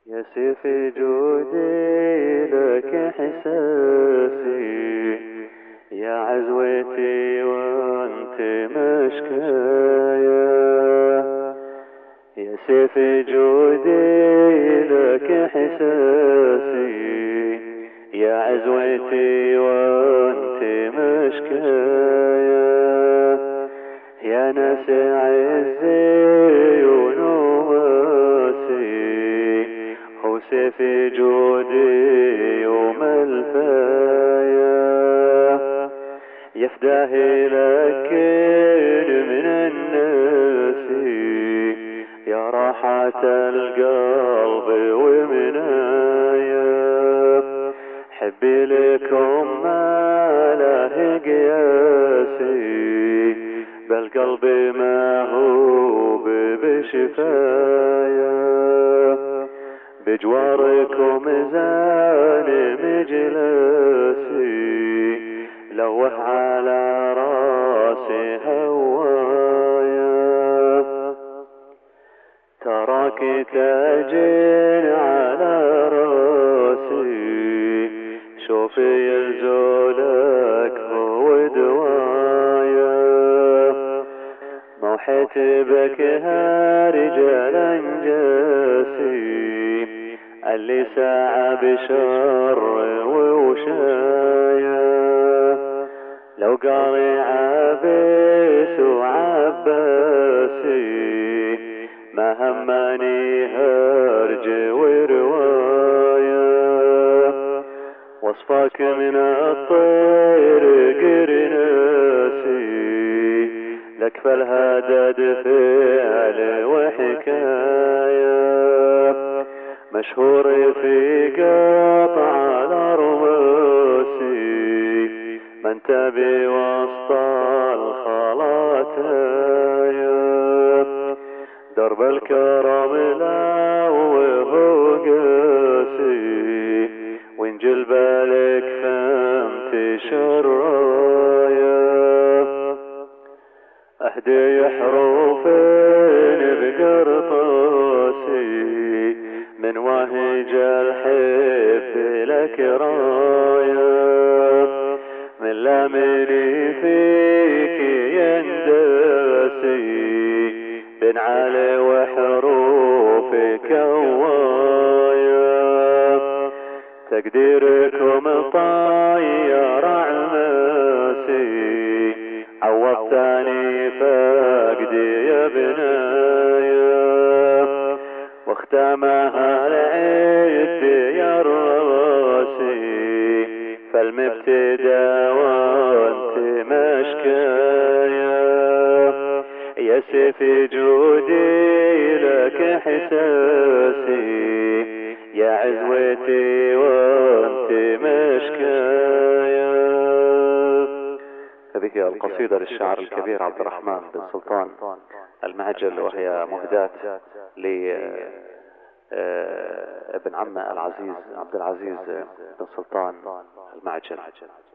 يا سيف جودي لك إحساسي، يا عزوتي وانت مشكايا. يا سيف جودي لك إحساسي، يا عزوتي وانت مشكايا. يا ناس عزي ونواسي، هو سيف جودي يوم الفايا. يفداه لك من الناس، يا راحة القلب ومنايا. حبي لكم ما له قياسي، بالقلب ما هو بشفايا. بجواركم زان مجلسي، لوح على راسي هوايا. تراك تاجين على راسي، شوفي يلزولك هو دوايا. موحيت بكها رجال انجاسي، اللي ساعة بشر ووشايا. لو قاري عبيس وعباسي، ما هماني هرج ورواية. وصفاك من الطير قرناسي، لك فالهدد فعل وحكاية. مشهور في قطع الأرماسي، من تبي وسط الخلاتايا. درب الكرم لا وهو قاسي، وإن جلبالك فهمت شرايا. أهدي حروفين بقرطاسي، من وهج الحب لك رايا. من لامني فيك يندسي، بن علي وحروفك هوايا. تقديركم طاير عماسي، عوضتني فاقدي يا بنايا. واختامها العيد يا راسي، فالمبتدى وانت مشكايا. يا سيف جودي لك احساسي، يا عزوتي وانت مشكايا. هذه القصيدة للشاعر الكبير عبد الرحمن بن سلطان المعجل، وهي مهداة لابن عمه العزيز عبد العزيز بن سلطان المعجل.